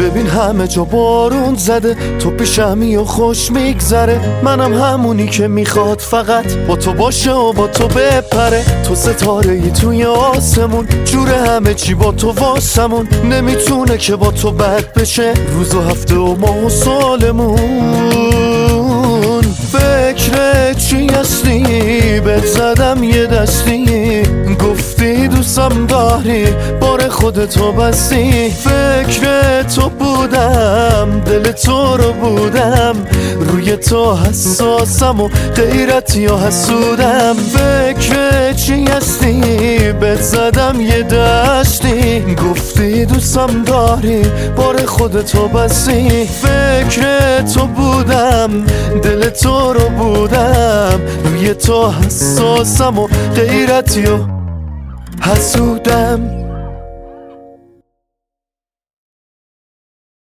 ببین همه جا بارون زده، تو پیشمی و خوش میگذره. منم همونی که میخواد فقط با تو باشه و با تو بپره. تو ستاره ای توی آسمون، جور همه چی با تو واسمون. نمیتونه که با تو بد بشه روز و هفته و ماه و سالمون. فکر چی هستی بهت زدم یه دستی، گفتی دوستم داری بار خودتو بستی. فکر تو بودم دل تو رو بودم، روی تو حساسم و غیرت یا حسودم. فکر چی هستی بهت زدم یه دستی، گفتی دوستم داری بار خودتو بستی. فکر تو بودم دل تو رو بودم، روی تو حساسم و غیرت یا حسودم.